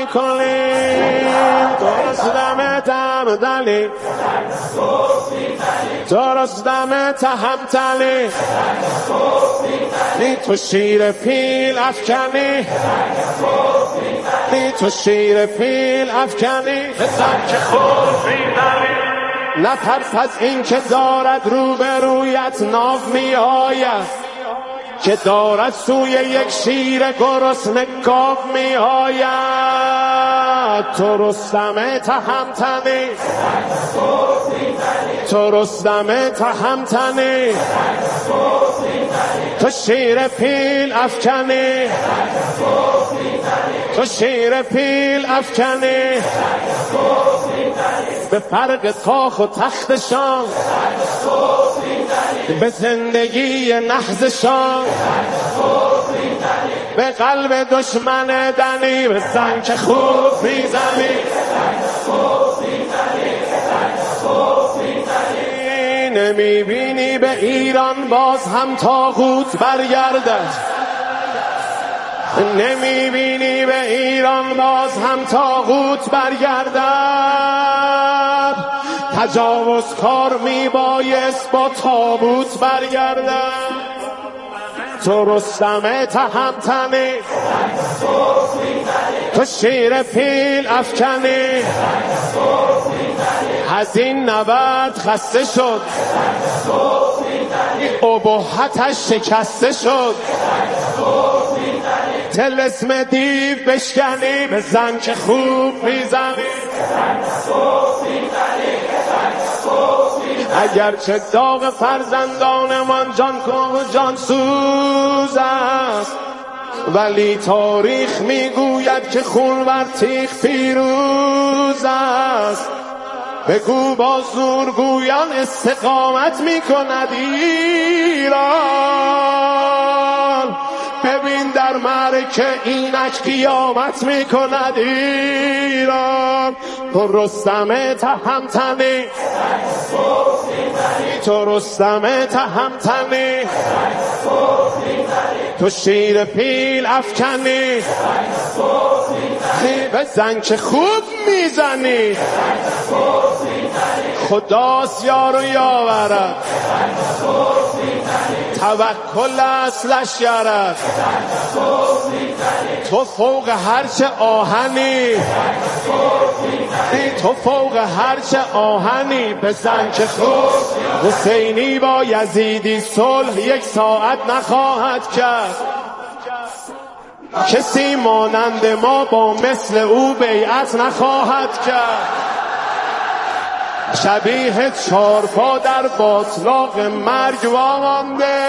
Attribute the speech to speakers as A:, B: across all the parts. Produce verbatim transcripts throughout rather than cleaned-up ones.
A: کنیم درست دم تهمتنی درست دم تهمتنی نی تو شیر پیل افکنی نی تو شیر پیل افکنی بزن که خوب میزنی نترس از این که دارد رو به رویت ناو می آید که دارد سوی یک شیر گرسنه گاو می آید تو رستم تهمتنی تو رستم تهمتنی تو شیر پیل افکنی تو شیر پیل افکنی به فرق تاخ و تختشان به زندگی نحزشان به قلب دشمن دنی بزن که خوب میزنی نمیبینی به ایران باز هم طاغوت برگردد نمیبینی به ایران باز هم طاغوت برگردد تجاوز کار میبایست با تابوت برگردد تو رستم تهمتنی تو شیر پیل افکنی از این نبرد خسته شد ابهتش شکسته شد طلسم دیو بشکنی بزن که خوب میزنی اگرچه داغ فرزندانمان جان کن و جان سوز است ولی تاریخ میگوید که خون بر تیغ پیروز است بگو با زورگویان استقامت میکند ایران ببین در معرکه اینک قیامت میکند ایران تو رستم تهمتنی تو رستم تهمتنی تو شیر پیل افکنی بزن که خوب میزنی خداست یار و یاورد توکل اصلش یارد تو فوق هرچه آهنی تو فوق هرچه آهنی بزن که خوب حسینی با یزیدی صلح یک ساعت نخواهد کرد کسی مانند ما با مثل او بیعت نخواهد کرد شبیه چارپا در باطلاق مرگ وامانده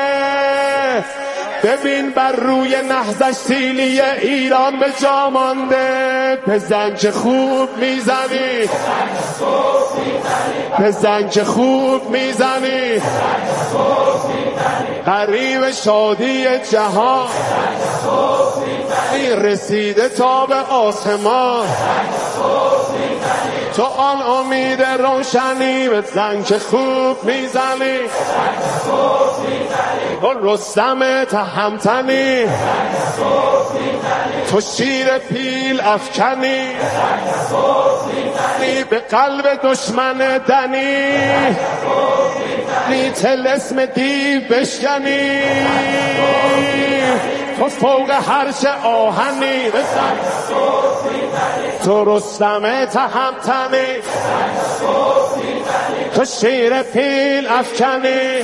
A: ببین بر روی نهضش سیلی ایران به جا مانده بزن که خوب میزنی بزن که خوب میزنی قریب شادی جهان رسیده تا به آسمان تو آن امید روشنی بزن که خوب میزنی تو رستم تهمتنی تو شیر پیل افکنی به قلب دشمن دنی طلسم دیو بشکنی تو فوق هرچه آهنی بزن تو رستم تهمتنی تو شیر پیل افکنی.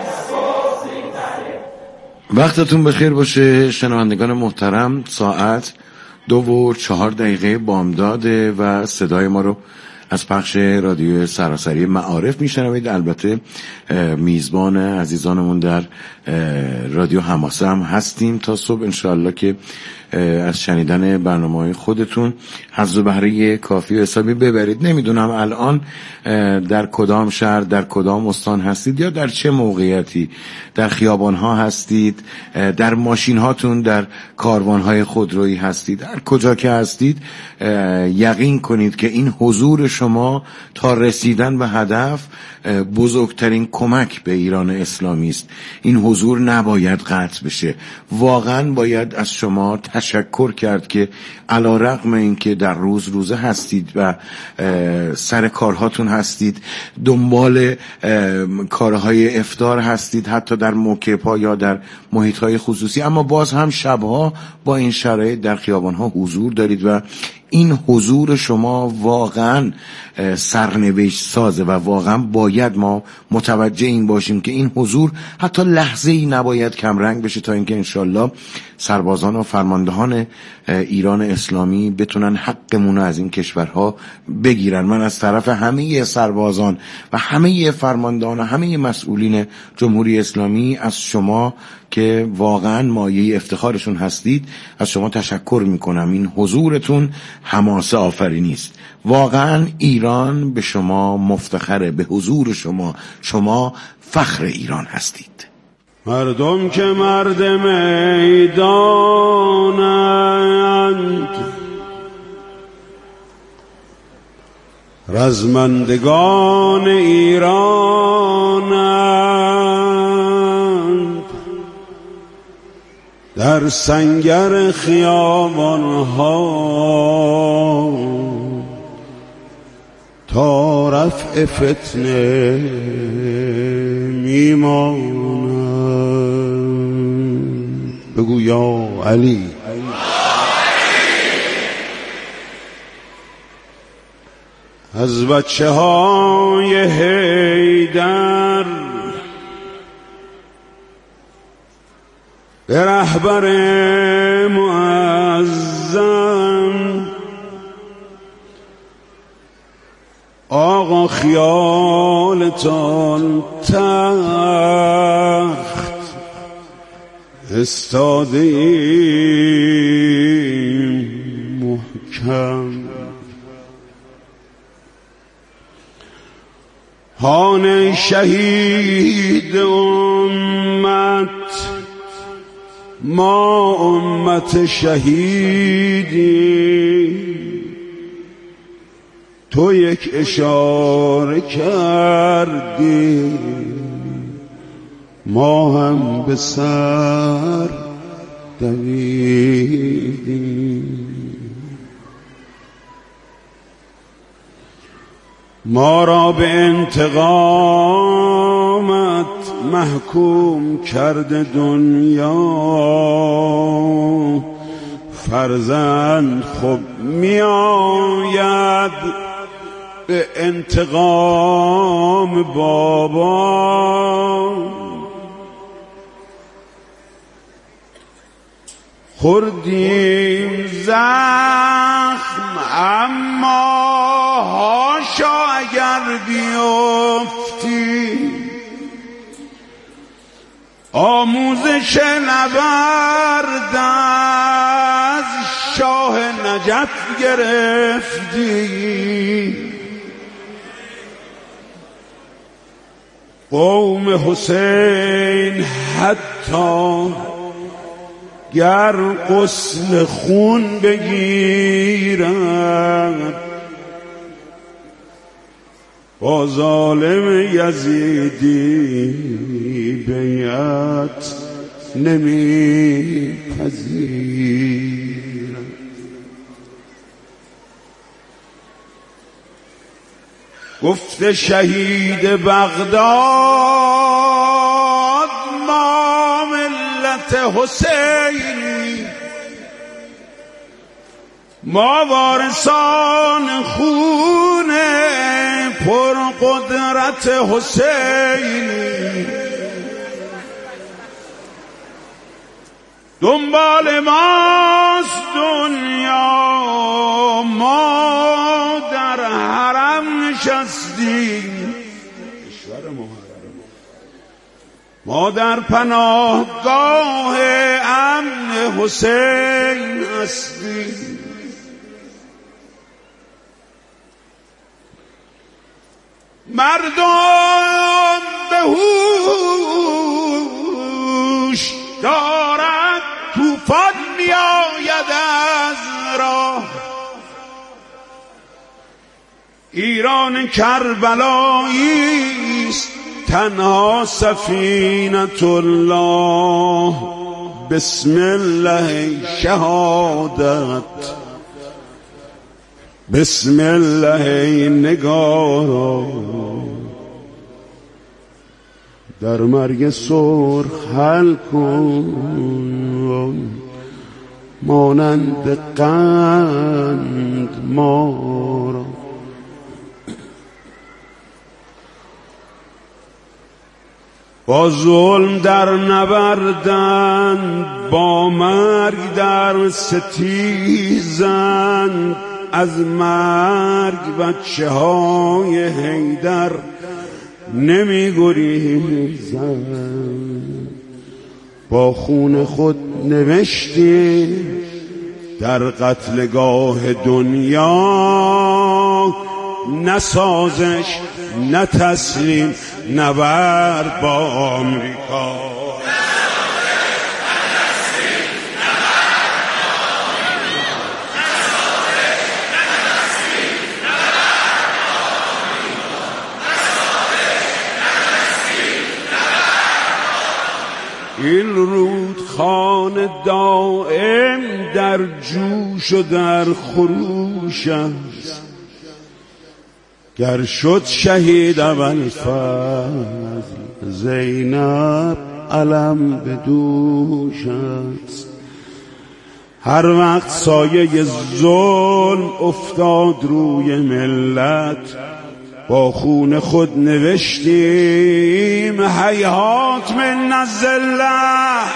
B: وقتتون بخیر باشه شنوندگان محترم. ساعت دو و چهار دقیقه بامداده و صدای ما رو از پخش رادیو سراسری معارف میشنوید. البته میزبان عزیزانمون در رادیو حماسه هم هستیم تا صبح انشاءالله که از شنیدن برنامه‌های خودتون حظ و بهره کافی و حسابی ببرید. نمیدونم الان در کدام شهر در کدام استان هستید یا در چه موقعیتی، در خیابان‌ها هستید، در ماشین هاتون، در کاروان‌های خودرویی هستید، هر کجا که هستید یقین کنید که این حضور شما تا رسیدن به هدف بزرگترین کمک به ایران اسلامی است. این حضور نباید قطع بشه. واقعا باید از شما تشکر تشکر کرد که علی رغم این که در روز روزه هستید و سر کارهاتون هستید، دنبال کارهای افطار هستید، حتی در موکب‌ها یا در محیط‌های خصوصی، اما باز هم شبها با این شرایط در خیابان‌ها حضور دارید و این حضور شما واقعا سرنوشت سازه و واقعا باید ما متوجه این باشیم که این حضور حتی لحظه ای نباید کمرنگ بشه تا اینکه انشالله سربازان و فرماندهان ایران اسلامی بتونن حقمون از این کشورها بگیرن. من از طرف همه سربازان و همه فرماندهان و همه مسئولین جمهوری اسلامی از شما که واقعا مایه افتخارشون هستید از شما تشکر میکنم. این حضورتون حماسه آفرینی است. واقعا ایران به شما مفتخره، به حضور شما. شما فخر ایران هستید.
A: مردم که مرد میدانند، رزمندگان ایرانند، در سنگر خیابانها تا رفع فتنه میمانند. بگو یا علی. از بچه های حیدر به رهبر معظم، آقا خیالتان تخت استاده محکم. هان شهید امت، ما امت شهیدی، تو یک اشاره کردی ما هم به سر دویدیم. ما را به انتقامت محکوم کرده دنیا، فرزند خب می آید به انتقام بابا. خوردیم زخم اما هاشا اگر بیفتی، آموزش نبرد از شاه نجف گرفتی. قوم حسین حتی گر غسل خون بگیرد با ظالم یزیدی بیعت نمی پذیرد. گفت شهید بغداد ما ملت حسینی، ما وارثان خون پر قدرت حسینی. دنبال ماست دنیا، ما در حرم نشستیم، ما در پناهگاه امن حسین هستیم. مردم به هوش دارد، طوفان می آید از راه. ایران کربلایی است تنها سفینة الله. بسم الله شهادت، بسم الله نگارا، در مرگ سرخ حل کن مانند قند ما را. با ظلم در نبردند، با مرگ در ستیزند، از مرگ بچه های حیدر نمی گریزند. با خون خود نوشتیم در قتلگاه دنیا، نه سازش نه تسلیم نبرد با آمریکا. این رودخانه دائم در جوش و در خروش است، گر شد شهید ابوالفضل زینب علم به دوش است. هر وقت سایه ظلم افتاد روی ملت، با خون خود نوشتیم هیهات من الذلة.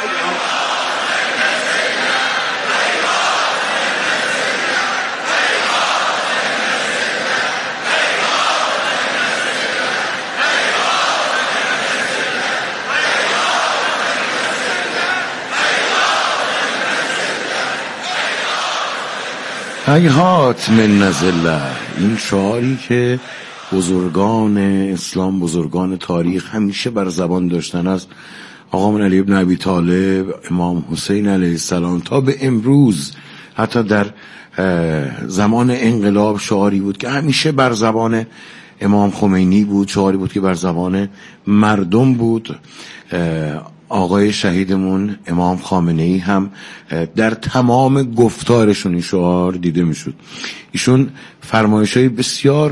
B: هیهات من الذلة، این شعاری که بزرگان اسلام، بزرگان تاریخ همیشه بر زبان داشتن از آقا من علی ابن ابی طالب، امام حسین علیه السلام تا به امروز، حتی در زمان انقلاب شعاری بود که همیشه بر زبان امام خمینی بود، شعاری بود که بر زبان مردم بود. آقای شهیدمون امام خامنه‌ای هم در تمام گفتارشون این شعار دیده میشد. ایشون فرمایش‌های بسیار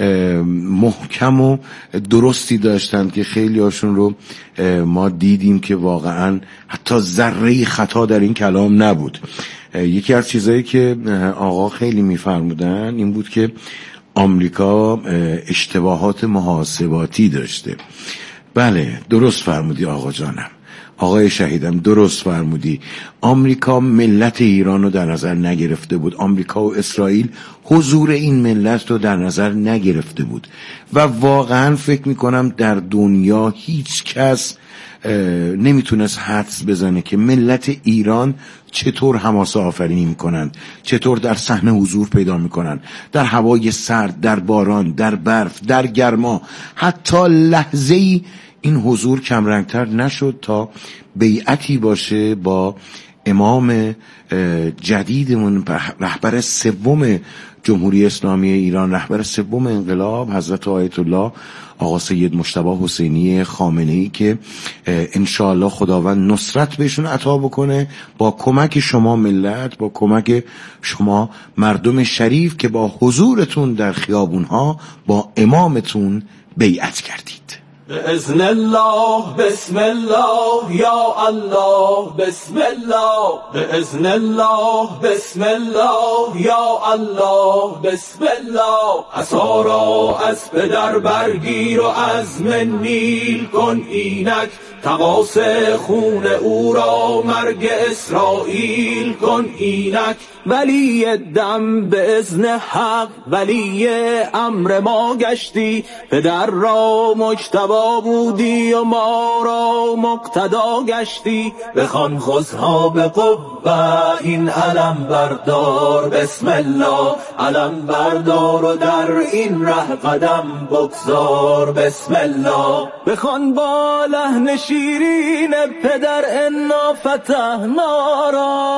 B: محکم و درستی داشتند که خیلی هاشون رو ما دیدیم که واقعا حتی ذره خطا در این کلام نبود. یکی از چیزایی که آقا خیلی میفرمودن این بود که آمریکا اشتباهات محاسباتی داشته. بله درست فرمودی آقا جانم، آقای شهیدم درست فرمودی. آمریکا ملت ایران رو در نظر نگرفته بود، آمریکا و اسرائیل حضور این ملت رو در نظر نگرفته بود و واقعا فکر میکنم در دنیا هیچ کس نمیتونست حدس بزنه که ملت ایران چطور حماسه آفرینی میکنن، چطور در صحنه حضور پیدا میکنن، در هوای سرد، در باران، در برف، در گرما. حتی لحظه‌ای این حضور کمرنگتر نشد تا بیعتی باشه با امام جدیدمون، رهبر سوم جمهوری اسلامی ایران، رهبر سوم انقلاب، حضرت آیت الله آقا سید مجتبی حسینی خامنه‌ای که انشاءالله خداوند نصرت بهشون عطا بکنه، با کمک شما ملت، با کمک شما مردم شریف که با حضورتون در خیابونها با امامتون بیعت کردید.
C: بإذن الله بسم الله یا الله بسم الله، بإذن الله بسم الله یا الله بسم الله. عصا را از پدر برگیر و عزم نیل کن اینک، تقاص خون او را مرگ اسرائیل کن اینک. ولی دم به اذن حق ولی امر ما گشتی، پدر را مجتبی بودی و ما را مقتدا گشتی. بخوان خذها به قوة این علم بردار، بسم الله علم بردار و در این ره قدم بگذار، بسم الله. بخوان با لحن شیرین پدر انا فتحنا را،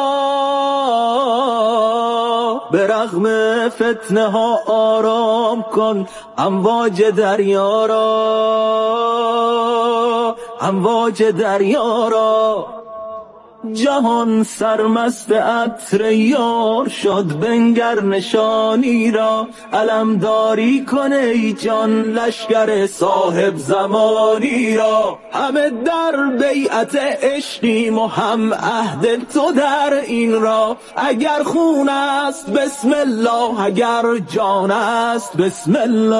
C: به رغم فتنه ها آرام کن امواج دریا را، امواج دریا را. جهان سرمست عطر یار شد، بنگر نشانی را علمداری کنه ای جان، لشگر صاحب زمانی را. همه در بیعت عشقیم و هم عهد تو در این را. اگر خون است بسم الله، اگر جان است بسم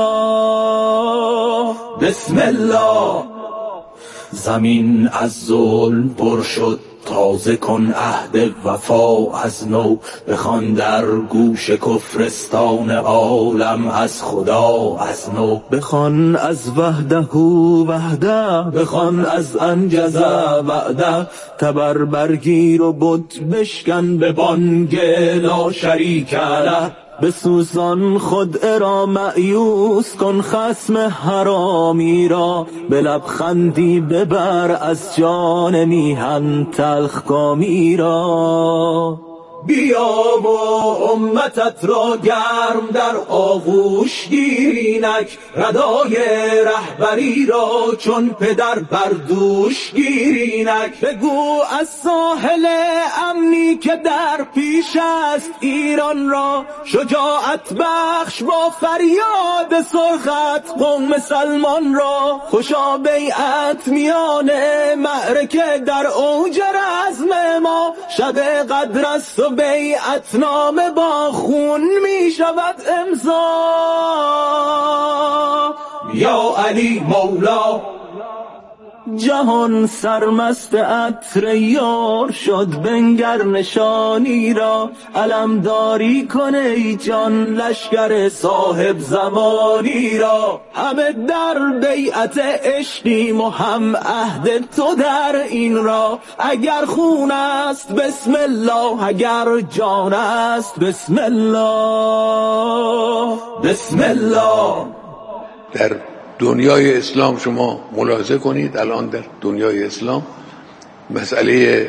C: الله بسم الله. زمین از ظلم پر شد، تازه کن عهد وفا از نو. بخوان در گوش کفرستان عالم از خدا از نو. بخوان از وحده وحده، بخوان از انجز وعده. تبر برگیر و بت بشکن به بانگ لا شریک له. بسوزان خود را مأیوس کن خصم حرامی را. به لبخندی ببر از جان میهن تلخکامی را. بیا و امتت را گرم در آغوش گیرینک، ردای رهبری را چون پدر بر دوش گیرینک. بگو از ساحل امنی که در پیش است ایران را، شجاعت بخش با فریاد سرخت قوم سلمان را. خوشا بیعت میان معرکه در اوج رزم ما، شب قدر است و بیعت نامه با خون می شود امضا. یا علی مولا. جهان سرمست عطر یار شد، بنگر نشانی را علمداری کنه ای جان، لشگر صاحب زمانی را. همه در بیعت عشقیم و هم عهد تو در این را. اگر خون است بسم الله، اگر جان است بسم الله بسم الله.
D: در دنیای اسلام شما ملاحظه کنید الان در دنیای اسلام مسئله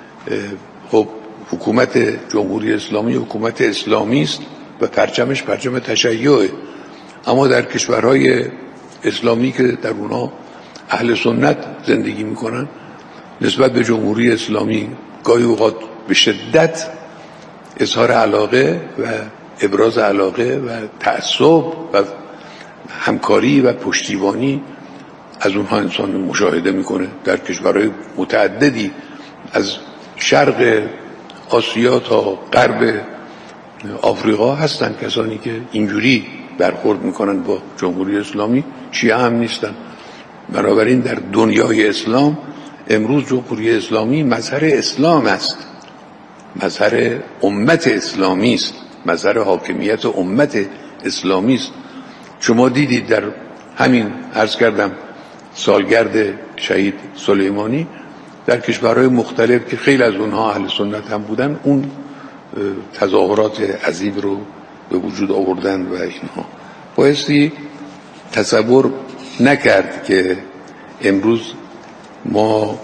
D: خب حکومت جمهوری اسلامی حکومت اسلامی است و پرچمش پرچم تشیعه، اما در کشورهای اسلامی که در اونها اهل سنت زندگی میکنن نسبت به جمهوری اسلامی گاهی اوقات به شدت اظهار علاقه و ابراز علاقه و تعصب و همکاری و پشتیبانی از اونها انسان مشاهده میکنه. در کشورهای متعددی از شرق آسیا تا غرب آفریقا هستن کسانی که اینجوری برخورد میکنن با جمهوری اسلامی، شیعه هم نیستن. بنابراین در دنیای اسلام امروز جمهوری اسلامی مظهر اسلام است، مظهر امت اسلامی است، مظهر حاکمیت امت اسلامی است. شما دیدید در همین عرض کردم سالگرد شهید سلیمانی در کشورهای مختلف که خیلی از اونها اهل سنت هم بودن اون تظاهرات عظیم رو به وجود آوردن و اینها بایستی تصور نکرد که امروز ما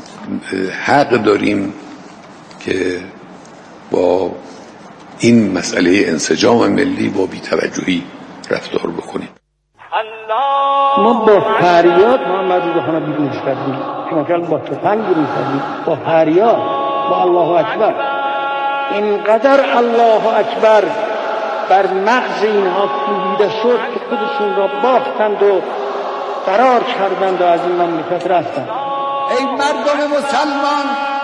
D: حق داریم که با این مسئله انسجام ملی با بی‌توجهی رفتار بکنیم.
E: ما با فریاد محمد رضا خان بیرون کردیم، شما که با تفنگ بیرون کردیم، با فریاد، با الله اکبر. اینقدر الله اکبر بر مغز اینها کوبیده شد که خودشون را باختند و فرار کردند و از این مملکت رفتند.
F: ای مردم مسلمان،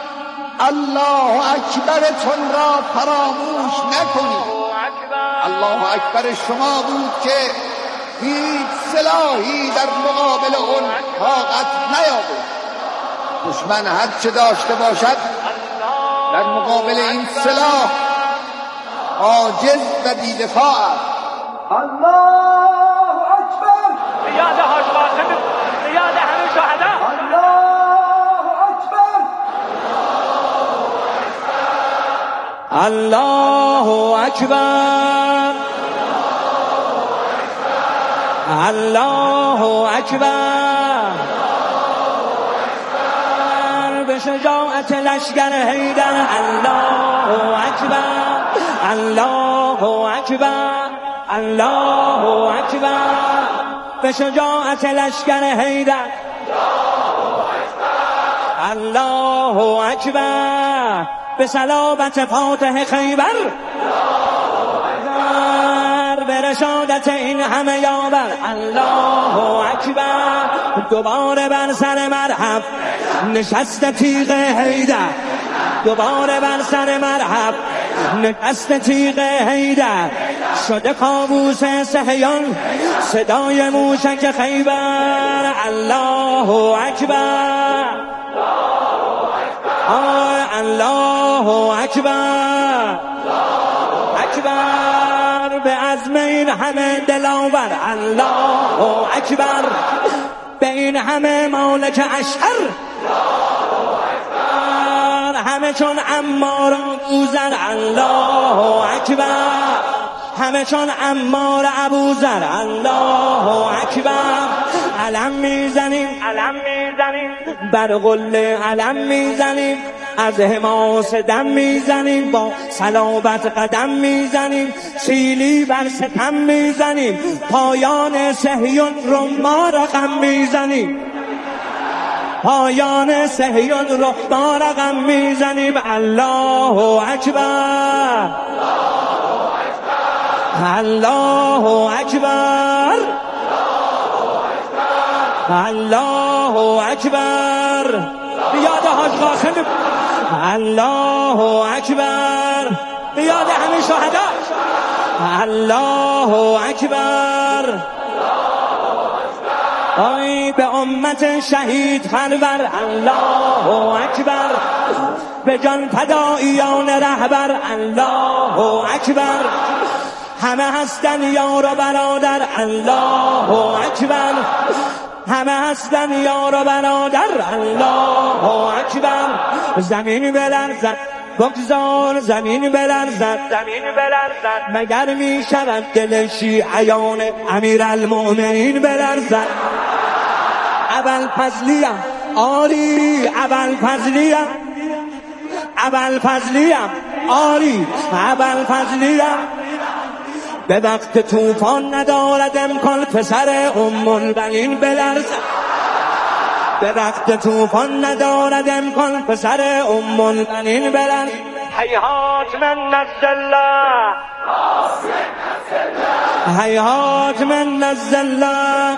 F: الله اکبرتون را فراموش نکنید. الله اکبر شما بود که هیچ سلاحی در مقابل اون طاقت نیاورد. دشمن هر چه داشته باشد در مقابل این سلاح عاجز و بی‌دفاع است. الله اکبر.
G: یاد حاج قاسم، یاد همه شهدا.
F: الله اکبر.
C: الله اکبر. الله اکبر. به شجاعت لشکر حیدر. الله اکبر. الله اکبر. الله اکبر. به شجاعت لشکر حیدر.
H: الله اکبر به صلابت فاتح خیبر به رشادت این همه یاور الله اکبر دوباره بر سر مرحب نشست تیغ حیدر دوباره بر سر مرحب نشست تیغ حیدر شده کابوس صهیون صدای موشک خیبر الله اکبر آه الله اکبر اکبر به عزم این همه دلاور الله اکبر به این همه مالک اشهر همه چون عمار ابوذر الله اکبر همه چون عمار ابوذر الله اکبر علم میزنیم علم میزنیم بر قله علم میزنیم از حماس دم میزنیم با صلابت قدم میزنیم سیلی بر ستم میزنیم پایان صهیون رو ما رقم میزنیم پایان صهیون رو ما رقم میزنیم الله اکبر الله اکبر الله اکبر بیاد حاج قاسم الله اکبر بیاد همه شهدا الله اکبر آی به امت شهید پرور الله اکبر به جان فداییان رهبر الله اکبر همه هستن یار و برادر الله اکبر همه هستن یار و برادر الله اکبر زمین بلرزد بگذار زمین بلرزد زمین بلرزد مگر می شود دل شیعیان امیرالمؤمنین بلرزد اول فضلیم آری اول فضلیم اول فضلیم آری اول فضلیم به وقت طوفان ندارد امکان پسر ام البنین بلرزد به وقت طوفان ندارد امکان پسر ام البنین بلرزد هیهات من نزل الله هیهات من نزل الله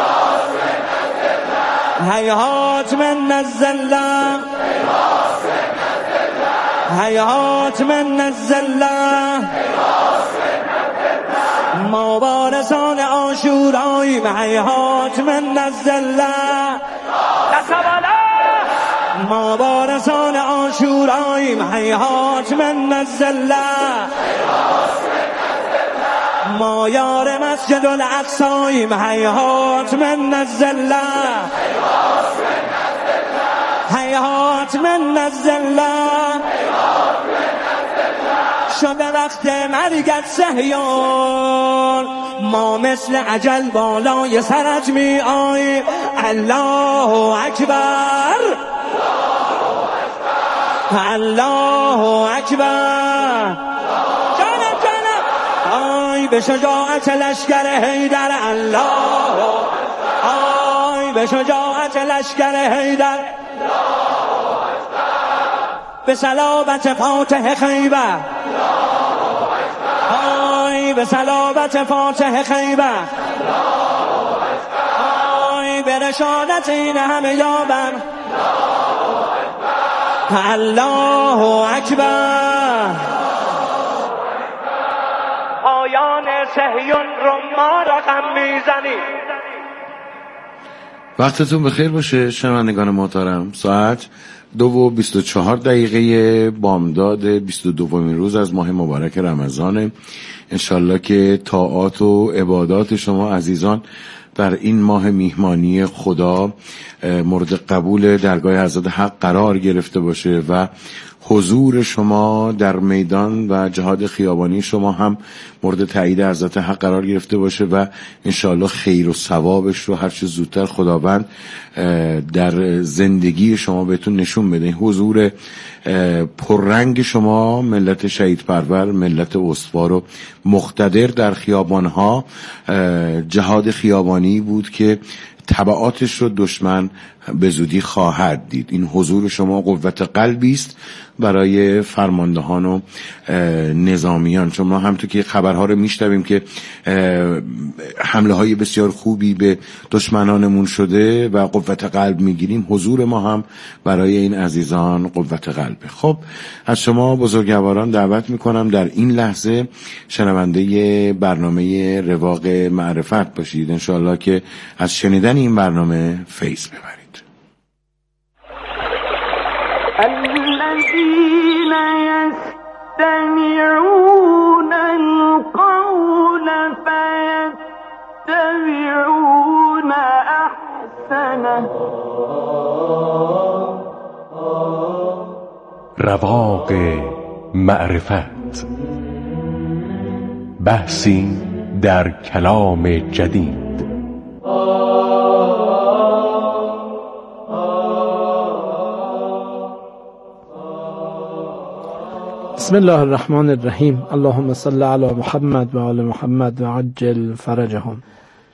H: هیهات من نزل الله هیهات من نزل الله ما وارثان عاشوراییم هیهات من نزل الله ما وارثان عاشوراییم هیهات من نزل الله ما یار مسجد الاقصاییم هیهات من نزل الله هیهات من نزل الله شده وقت مرگت صهیون ما مثل اجل بالای سرت می آییم الله اکبر الله اکبر جانم جانم آی به شجاعت لشکر حیدر الله آی به شجاعت لشکر حیدر به صلابت فاتح خیبر آی به صلابت فاتح خیبر آی به رشادت این همه یابر الله اکبر پایان صهیون رو ما رقم میزنیم.
B: وقتتون بخیر باشه شنوندگان محترم. ساعت دو و بیست و چهار دقیقه بامداد بیست و دومین روز از ماه مبارک رمضانه. انشالله که طاعات و عبادات شما عزیزان در این ماه میهمانی خدا مورد قبول درگاه حضرت حق قرار گرفته باشه و حضور شما در میدان و جهاد خیابانی شما هم مورد تایید حضرت حق قرار گرفته باشه و انشاءالله خیر و ثوابش رو هر چه زودتر خداوند در زندگی شما بهتون نشون بده. حضور پررنگ شما ملت شهید پرور، ملت استوار و مقتدر در خیابانها، جهاد خیابانی بود که تبعاتش رو دشمن به زودی خواهد دید. این حضور شما قوت قلبی است برای فرماندهان و نظامیان، چون ما همونطور که خبرها رو میشنویم که حمله های بسیار خوبی به دشمنانمون شده و قوت قلب میگیریم، حضور ما هم برای این عزیزان قوت قلبه. خب از شما بزرگواران دعوت میکنم در این لحظه شنونده برنامه رواق معرفت باشید، انشاءالله که از شنیدن این برنامه فیض ببرید.
I: الذين يستمعون القول فيتبعون احسنه.
J: رواق معرفت، بحثی در کلام جدید.
E: بسم الله الرحمن الرحیم. اللهم صل علی محمد و آل محمد و عجل فرجهم.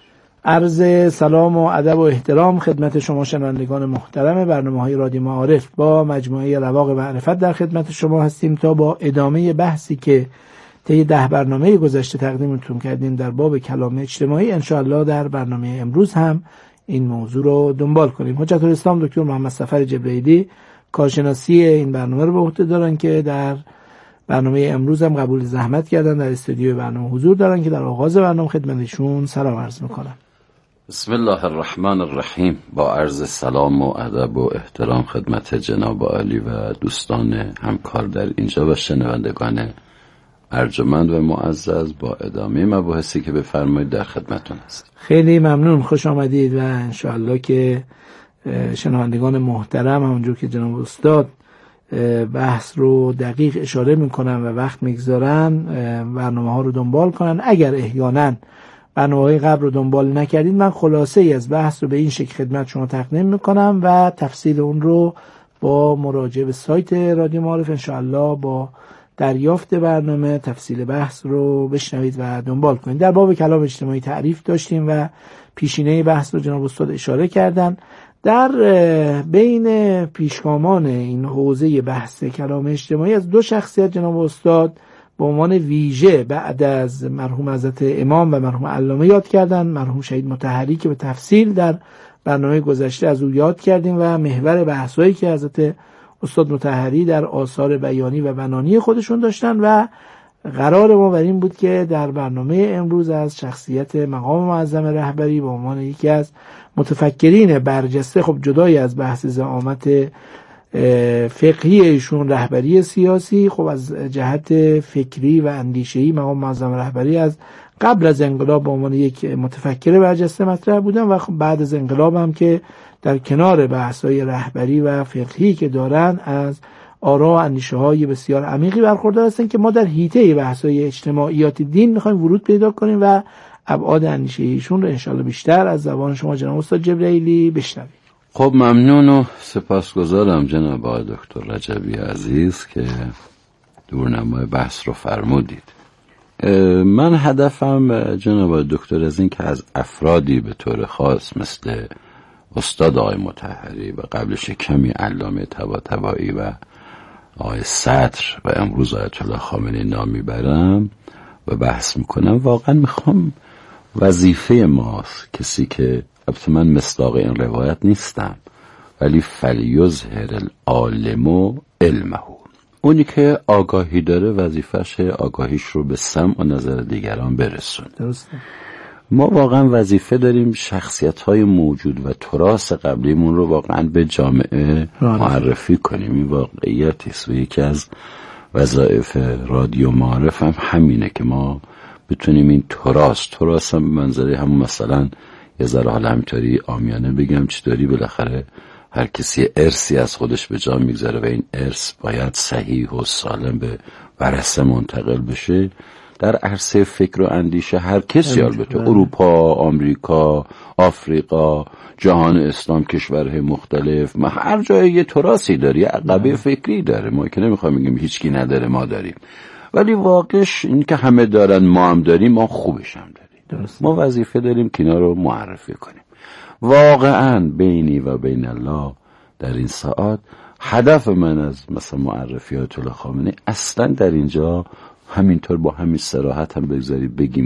E: عرض سلام و ادب و احترام خدمت شما شنوندگان محترم برنامه‌های رادیو معارف. با مجموعه رواق معرفت در خدمت شما هستیم تا با ادامه بحثی که طی ده برنامه گذشته تقدیمتون کردیم در باب کلام اجتماعی، انشاءالله در برنامه امروز هم این موضوع رو دنبال کنیم. حجت الاسلام دکتر محمد صفر جبرئیلی کارشناسی این برنامه رو به عهده دارن که در برنامه امروز هم قبول زحمت کردن، در استودیو برنامه حضور دارن که در آغاز برنامه خدمتشون سلام عرض میکنم.
K: بسم الله الرحمن الرحیم. با عرض سلام و ادب و احترام خدمت جناب عالی و دوستان همکار در اینجا و شنوندگان ارجمند و معزز، با ادامه مباحثی که بفرمایید در خدمتتون هست.
E: خیلی ممنون، خوش آمدید و انشاءالله که شنوندگان محترم همونجور که جناب استاد بحث رو دقیق اشاره میکنن و وقت میگذارن برنامه ها رو دنبال کنن. اگر احیانا برنامه های قبل رو دنبال نکردید، من خلاصه ای از بحث رو به این شکل خدمت شما تقدیم میکنم و تفصیل اون رو با مراجعه به سایت رادیو معارف انشاءالله با دریافت برنامه تفصیل بحث رو بشنوید و دنبال کنید. در باب کلام اجتماعی تعریف داشتیم و پیشینه بحث رو جناب استاد اشاره کردن. در بین پیشگامان این حوزه بحث کلام اجتماعی از دو شخصیت جناب استاد به عنوان ویژه بعد از مرحوم حضرت امام و مرحوم علامه یاد کردن. مرحوم شهید مطهری که به تفصیل در برنامه گذشته از او یاد کردیم و محور بحثایی که حضرت استاد مطهری در آثار بیانی و بنانی خودشون داشتن و قرار ما بر این بود که در برنامه امروز از شخصیت مقام معظم رهبری به عنوان یکی از متفکرین برجسته، خب جدای از بحث زعامت فقهی ایشون رهبری سیاسی، خب از جهت فکری و اندیشه‌ای مقام معظم رهبری از قبل از انقلاب به عنوان یک متفکر برجسته مطرح بودن و خب بعد از انقلاب هم که در کنار بحث‌های رهبری و فقهی که دارن از آرا و اندیشه‌های بسیار عمیقی برخوردار هستن که ما در حیطه بحث‌های اجتماعیات دین می‌خوایم ورود پیدا کنیم و ابعاد اندیشه ایشون رو انشاءالله بیشتر از زبان شما جناب استاد جبرئیلی بشنویم.
K: خب ممنون و سپاسگزارم جناب آقای دکتر رجبی عزیز که دورنمای بحث رو فرمودید. من هدفم جناب آقای دکتر از این که از افرادی به طور خاص مثل استاد آقای مطهری و قبلش کمی علامه طباطبایی و آقای صدر و امروز آیت الله خامنه‌ای نام میبرم و بحث میکنم. واقعا میخوام وظیفه ماست، کسی که البته من مصداق این روایت نیستم، ولی فلیظهر العالم علمه، اونی که آگاهی داره وظیفه‌ش آگاهیش رو به سمع و نظر دیگران برسونه. درسته. ما واقعا وظیفه داریم شخصیت‌های موجود و تراث قبلیمون رو واقعا به جامعه معرفی کنیم. این واقعیتی است و یکی از وظایف رادیو معارف هم همینه که ما بتونیم این تراث تراث هم به منظره همون مثلا یه ذره حالا همینطوری عامیانه بگم چطوری بالاخره هر کسی ارثی از خودش به جا میگذاره و این ارث باید صحیح و سالم به ورثه منتقل بشه. در عرصه فکر و اندیشه هر کسی، البته اروپا، آمریکا، آفریقا، جهان اسلام، کشورهای مختلف، ما هر جای یه تراثی داره، یه عقبه فکری داره. ما که نمیخوام بگیم هیچکی نداره، ما داریم، ولی واقعش این که همه دارن ما هم داریم، ما خوبش هم داریم. درست. ما وظیفه داریم که اینا رو معرفی کنیم. واقعا بینی و بین الله در این ساعت هدف من از مثلا معرفی آیت الله خامنه‌ای اصلا در اینجا همینطور با همین صراحت هم بگذاری بگیم